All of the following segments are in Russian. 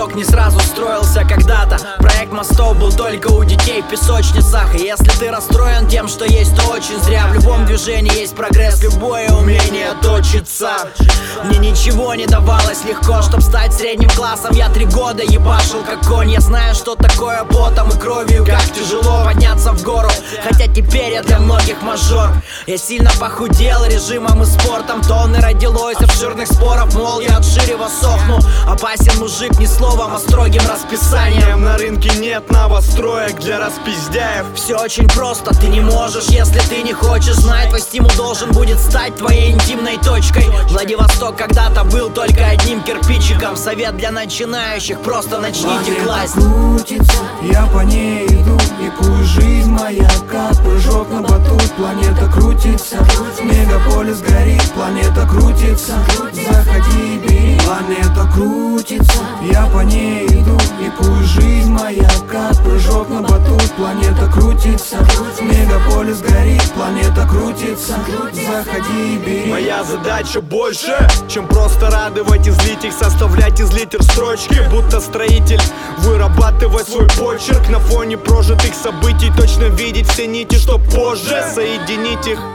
Владивосток не сразу строился когда-то. Проект мостов был только у детей в песочницах. И если ты расстроен тем, что есть, то очень зря. В любом движении есть прогресс, любое умение точится. Мне ничего не давалось легко, чтоб стать средним классом. Я 3 года ебашил как конь. Я знаю, что такое потом и кровью, как тяжело подняться в гору. Хотя теперь я для многих мажор. Я сильно похудел режимом и спортом. Тонны родилось обширных споров, мол, я от ширева сохну. Опасен мужик не словом, а строгим расписанием. На рынке нет новостроек для распиздяев. Все очень просто, ты не можешь, если ты не хочешь знать. Твой стимул должен будет стать твоей интимной точкой. Владивосток когда-то был только одним кирпичиком. Совет для начинающих, просто начните класть. Крутится, я по ней иду, и пусть жизнь моя как прыжок на батут. Планета крутится, мегаполис горит, планета крутится. Заходи, бери. Планета крутится, я по ней иду, и пусть жизнь моя как прыжок на батут. Планета крутится, мегаполис горит, планета крутится. Заходи, бери. Моя задача больше, чем просто радовать и злить их, составлять из литер строчки, будто строитель, вырабатывать свой почерк на фоне прожитых событий, точно видеть все нити, что позже соединить их.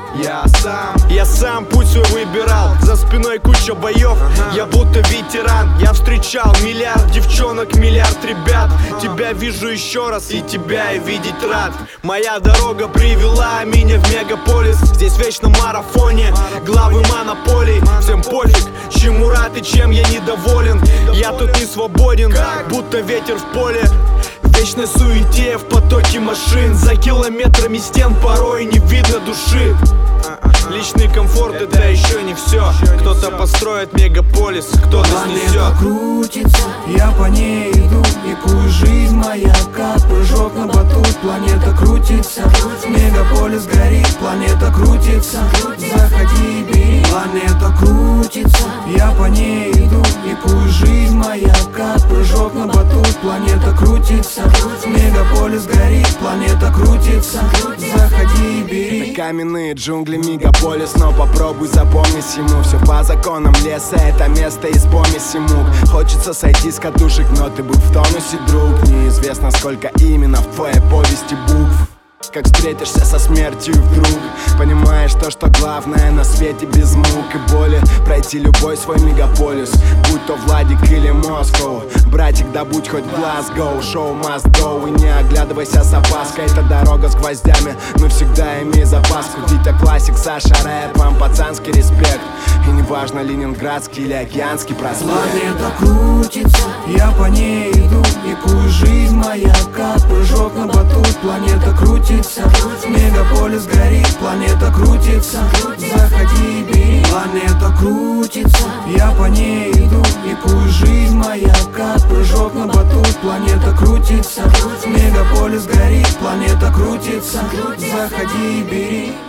Я сам путь свой выбирал, за спиной куча боев, я будто ветеран. Я встречал миллиард девчонок, миллиард ребят. Тебя вижу еще раз, и тебя я видеть рад. Моя дорога привела меня в мегаполис. Здесь вечно марафоне, главы монополий. Всем пофиг, чему рад и чем я недоволен. Я тут не свободен, будто ветер в поле. В вечной суете, в потоке машин. За километрами стен порой не видно души. Личный комфорт это еще не все. Кто-то построит мегаполис, кто-то снесет. Планета крутится, я по ней иду, и пусть жизнь моя как прыжок на батут. Планета крутится, мегаполис горит, планета крутится. Заходи, бери. Планета крутится, я по ней иду, и пусть жизнь моя как прыжок на батут. Планета крутится, мегаполис горит, планета крутится. Заходи, бери. Каменные джунгли, мегаполис, но попробуй запомнить ему. Все по законам леса, это место из помеси мук. Хочется сойти с катушек, но ты будь в тонусе, друг. Неизвестно, сколько именно в твоей повести букв. Как встретишься со смертью вдруг понимаешь то, что главное на свете без мук и боли пройти любой свой мегаполис, будь то Владик или Москва. Братик, да будь хоть Глазго, шоу must go. И не оглядывайся с опаской, это дорога с гвоздями, но всегда имей запаску. Витя классик, Саша рэп, вам пацанский респект. И неважно, ленинградский или океанский проспект. Планета крутится, я по ней иду, и пусть жизнь моя как прыжок на батут. Планета крутится, мегаполис горит, планета крутится. Заходи, бери. Планета крутится, я по ней иду, и пусть жизнь моя как прыжок на батут. Планета крутится, мегаполис горит, планета крутится. Заходи, бери.